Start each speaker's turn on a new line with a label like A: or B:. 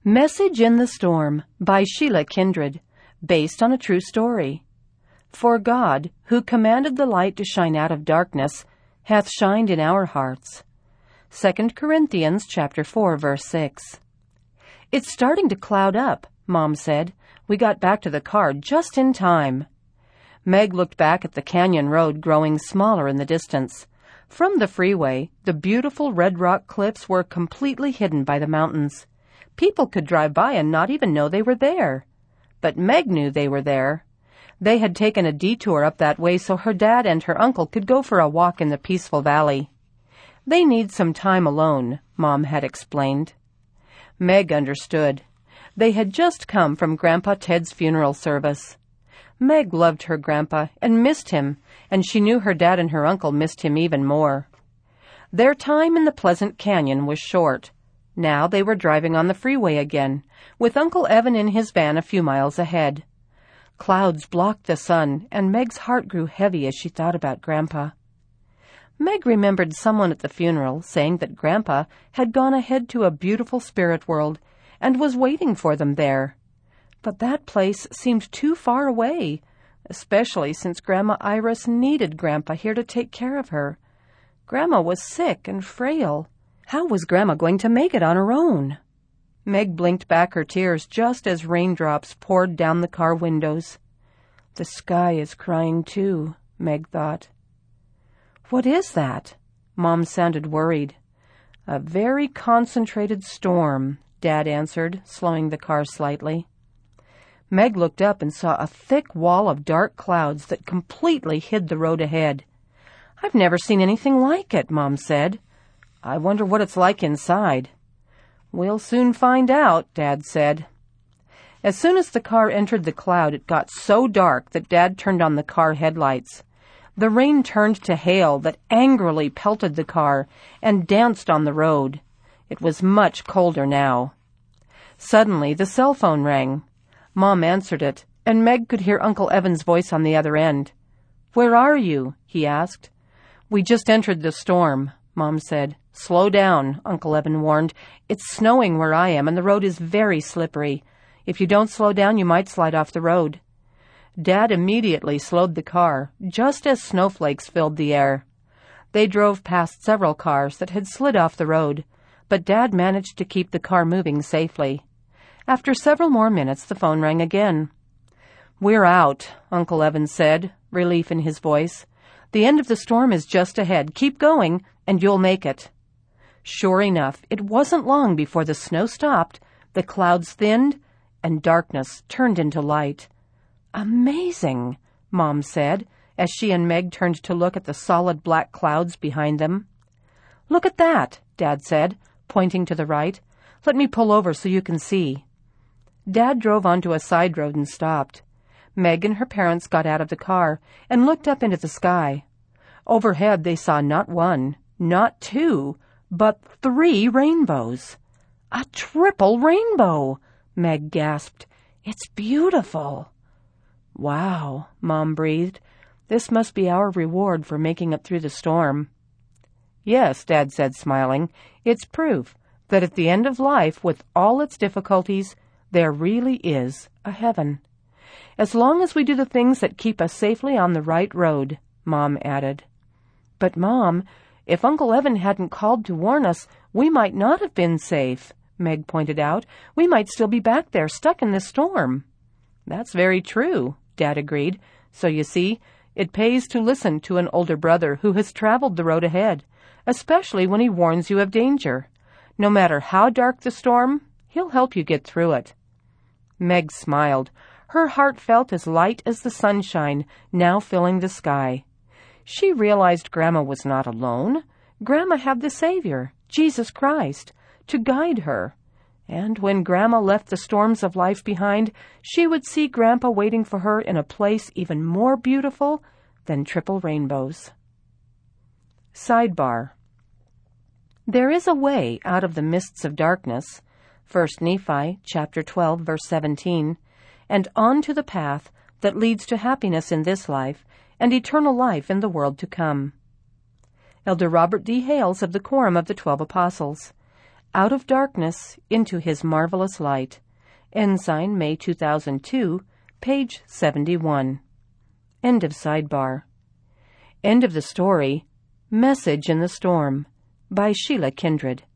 A: Message in the Storm by Sheila Kindred, based on a true story. For God, who commanded the light to shine out of darkness, hath shined in our hearts. 2 Corinthians chapter 4, verse 6. It's starting to cloud up, Mom said. We got back to the car just in time. Meg looked back at the canyon road growing smaller in the distance. From the freeway, the beautiful red rock cliffs were completely hidden by the mountains. People could drive by and not even know they were there. But Meg knew they were there. They had taken a detour up that way so her dad and her uncle could go for a walk in the peaceful valley. They need some time alone, Mom had explained. Meg understood. They had just come from Grandpa Ted's funeral service. Meg loved her grandpa and missed him, and she knew her dad and her uncle missed him even more. Their time in the pleasant canyon was short. Now they were driving on the freeway again, with Uncle Evan in his van a few miles ahead. Clouds blocked the sun, and Meg's heart grew heavy as she thought about Grandpa. Meg remembered someone at the funeral saying that Grandpa had gone ahead to a beautiful spirit world and was waiting for them there. But that place seemed too far away, especially since Grandma Iris needed Grandpa here to take care of her. Grandma was sick and frail. How was Grandma going to make it on her own? Meg blinked back her tears just as raindrops poured down the car windows. The sky is crying too, Meg thought. What is that? Mom sounded worried. A very concentrated storm, Dad answered, slowing the car slightly. Meg looked up and saw a thick wall of dark clouds that completely hid the road ahead. I've never seen anything like it, Mom said. I wonder what it's like inside. We'll soon find out, Dad said. As soon as the car entered the cloud, it got so dark that Dad turned on the car headlights. The rain turned to hail that angrily pelted the car and danced on the road. It was much colder now. Suddenly, the cell phone rang. Mom answered it, and Meg could hear Uncle Evan's voice on the other end. "Where are you?" he asked. "We just entered the storm," Mom said. "Slow down," Uncle Evan warned. "It's snowing where I am, and the road is very slippery. If you don't slow down, you might slide off the road." Dad immediately slowed the car, just as snowflakes filled the air. They drove past several cars that had slid off the road, but Dad managed to keep the car moving safely. After several more minutes, the phone rang again. "We're out," Uncle Evan said, relief in his voice. "The end of the storm is just ahead. Keep going, and you'll make it." Sure enough, it wasn't long before the snow stopped, the clouds thinned, and darkness turned into light. "Amazing," Mom said, as she and Meg turned to look at the solid black clouds behind them. "Look at that," Dad said, pointing to the right. "Let me pull over so you can see." Dad drove onto a side road and stopped. Meg and her parents got out of the car and looked up into the sky. Overhead they saw not one, not two, but 3 rainbows. "A triple rainbow!" Meg gasped. "It's beautiful." "Wow," Mom breathed. "This must be our reward for making it through the storm." "Yes," Dad said, smiling. "It's proof that at the end of life, with all its difficulties, there really is a heaven. As long as we do the things that keep us safely on the right road," Mom added. "But, Mom, if Uncle Evan hadn't called to warn us, we might not have been safe," Meg pointed out. "We might still be back there, stuck in this storm." "That's very true," Dad agreed. "So you see, it pays to listen to an older brother who has traveled the road ahead, especially when he warns you of danger. No matter how dark the storm, he'll help you get through it." Meg smiled. Her heart felt as light as the sunshine now filling the sky. She realized Grandma was not alone. Grandma had the Savior, Jesus Christ, to guide her. And when Grandma left the storms of life behind, she would see Grandpa waiting for her in a place even more beautiful than triple rainbows. Sidebar. There is a way out of the mists of darkness, 1 Nephi chapter 12, verse 17, and on to the path that leads to happiness in this life and eternal life in the world to come. Elder Robert D. Hales of the Quorum of the 12 Apostles. Out of Darkness into His Marvelous Light. Ensign, May 2002, page 71. End of sidebar. End of the story. Message in the Storm by Sheila Kindred.